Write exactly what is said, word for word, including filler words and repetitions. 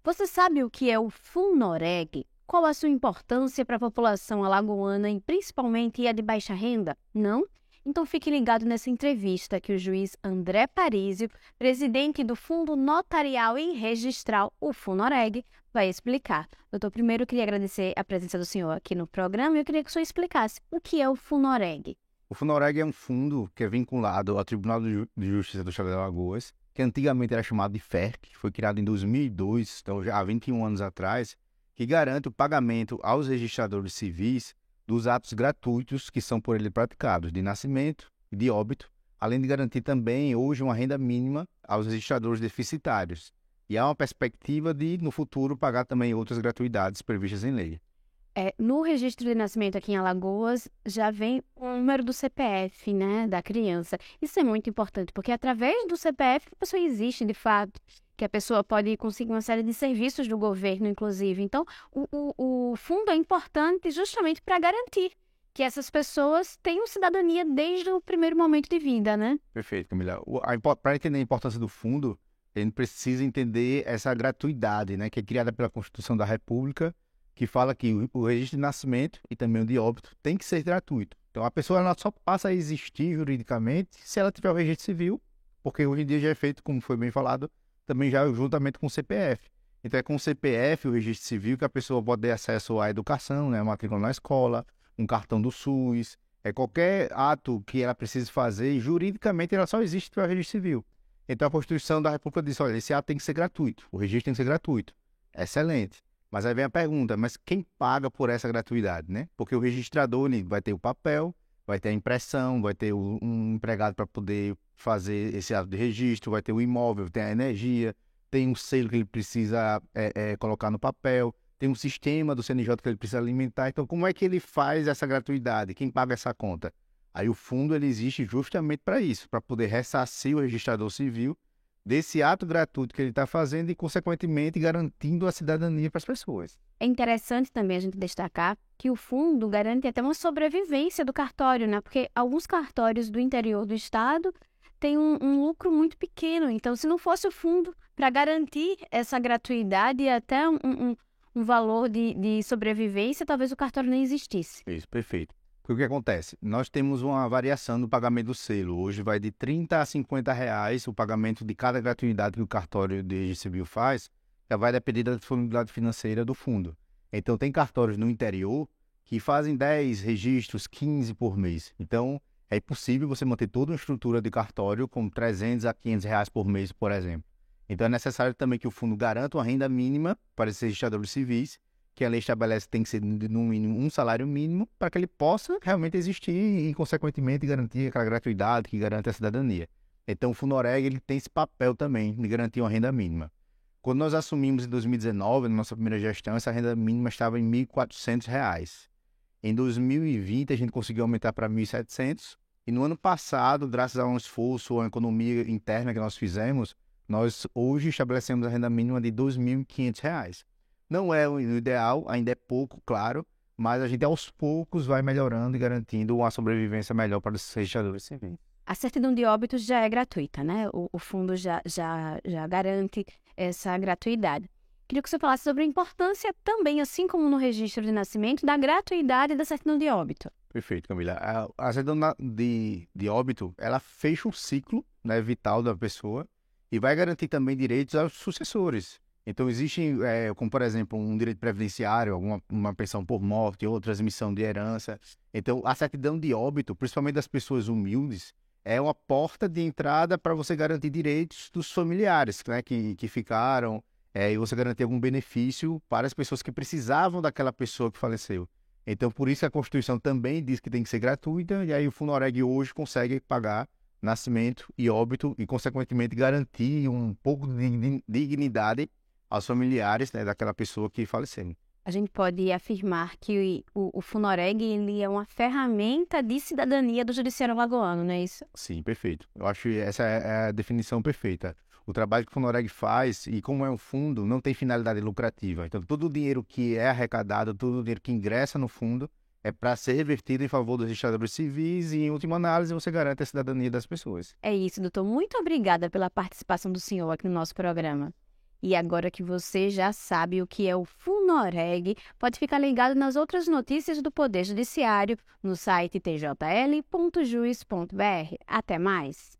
Você sabe o que é o Funoreg? Qual a sua importância para a população alagoana e principalmente a de baixa renda? Não? Então fique ligado nessa entrevista que o juiz André Parizio, presidente do Fundo Notarial e Registral, o Funoreg, vai explicar. Doutor, primeiro eu queria agradecer a presença do senhor aqui no programa e eu queria que o senhor explicasse o que é o Funoreg. O Funoreg é um fundo que é vinculado ao Tribunal de Justiça do Estado de Alagoas, que antigamente era chamado de F E R C, que foi criado em dois mil e dois, então já há vinte e um anos atrás, que garante o pagamento aos registradores civis dos atos gratuitos que são por ele praticados, de nascimento e de óbito, além de garantir também hoje uma renda mínima aos registradores deficitários. E há uma perspectiva de, no futuro, pagar também outras gratuidades previstas em lei. É, no registro de nascimento aqui em Alagoas, já vem o número do C P F, né, da criança. Isso é muito importante, porque através do C P F a pessoa existe, de fato, que a pessoa pode conseguir uma série de serviços do governo, inclusive. Então, o, o, o fundo é importante justamente para garantir que essas pessoas tenham cidadania desde o primeiro momento de vida, né? Perfeito, Camila. Para entender a importância do fundo, a gente precisa entender essa gratuidade, né, que é criada pela Constituição da República, que fala que o registro de nascimento e também o de óbito tem que ser gratuito. Então, a pessoa ela só passa a existir juridicamente se ela tiver o registro civil, porque hoje em dia já é feito, como foi bem falado, também já juntamente com o C P F. Então, é com o C P F, o registro civil, que a pessoa pode ter acesso à educação, né, a matrícula na escola, um cartão do SUS, é qualquer ato que ela precise fazer, e juridicamente ela só existe pelo registro civil. Então, a Constituição da República diz, olha, esse ato tem que ser gratuito, o registro tem que ser gratuito. Excelente. Mas aí vem a pergunta, mas quem paga por essa gratuidade, né? Porque o registrador ele vai ter o papel, vai ter a impressão, vai ter o, um empregado para poder fazer esse ato de registro, vai ter o imóvel, tem a energia, tem um selo que ele precisa é, é, colocar no papel, tem um sistema do C N J que ele precisa alimentar. Então, como é que ele faz essa gratuidade? Quem paga essa conta? Aí o fundo ele existe justamente para isso, para poder ressarcir o registrador civil desse ato gratuito que ele está fazendo e, consequentemente, garantindo a cidadania para as pessoas. É interessante também a gente destacar que o fundo garante até uma sobrevivência do cartório, né? Porque alguns cartórios do interior do estado têm um, um lucro muito pequeno. Então, se não fosse o fundo para garantir essa gratuidade e até um, um, um valor de, de sobrevivência, talvez o cartório nem existisse. Isso, perfeito. Porque o que acontece? Nós temos uma variação no pagamento do selo. Hoje vai de trinta a cinquenta reais o pagamento de cada gratuidade que o cartório de registro civil faz, já vai depender da disponibilidade financeira do fundo. Então, tem cartórios no interior que fazem dez registros, quinze por mês. Então, é impossível você manter toda uma estrutura de cartório com trezentos a quinhentos reais por mês, por exemplo. Então, é necessário também que o fundo garanta uma renda mínima para esses registradores civis, que a lei estabelece que tem que ser no mínimo um salário mínimo para que ele possa realmente existir e, consequentemente, garantir aquela gratuidade que garante a cidadania. Então, o Funoreg ele tem esse papel também de garantir uma renda mínima. Quando nós assumimos em dois mil e dezenove, na nossa primeira gestão, essa renda mínima estava em mil e quatrocentos reais. Em dois mil e vinte, a gente conseguiu aumentar para mil e setecentos. E no ano passado, graças a um esforço, a uma economia interna que nós fizemos, nós hoje estabelecemos a renda mínima de dois mil e quinhentos reais. Não é o ideal, ainda é pouco, claro, mas a gente aos poucos vai melhorando e garantindo uma sobrevivência melhor para os registradores civis. A certidão de óbito já é gratuita, né? O, o fundo já, já, já garante essa gratuidade. Queria que você falasse sobre a importância também, assim como no registro de nascimento, da gratuidade da certidão de óbito. Perfeito, Camila. A, a certidão de, de óbito, ela fecha o ciclo, né, vital da pessoa e vai garantir também direitos aos sucessores. Então, existem, é, como por exemplo, um direito previdenciário, alguma uma pensão por morte, ou transmissão de herança. Então, a certidão de óbito, principalmente das pessoas humildes, é uma porta de entrada para você garantir direitos dos familiares, né, que, que ficaram, é, e você garantir algum benefício para as pessoas que precisavam daquela pessoa que faleceu. Então, por isso a Constituição também diz que tem que ser gratuita, e aí o Funoreg hoje consegue pagar nascimento e óbito e, consequentemente, garantir um pouco de dignidade aos familiares, né, daquela pessoa que faleceu. A gente pode afirmar que o, o Funoreg ele é uma ferramenta de cidadania do judiciário alagoano, não é isso? Sim, perfeito. Eu acho que essa é a definição perfeita. O trabalho que o Funoreg faz, e como é um fundo, não tem finalidade lucrativa. Então, todo o dinheiro que é arrecadado, todo o dinheiro que ingressa no fundo, é para ser revertido em favor dos registradores civis e, em última análise, você garante a cidadania das pessoas. É isso, doutor. Muito obrigada pela participação do senhor aqui no nosso programa. E agora que você já sabe o que é o FUNOREG, pode ficar ligado nas outras notícias do Poder Judiciário no site t j l ponto juiz ponto b r. Até mais!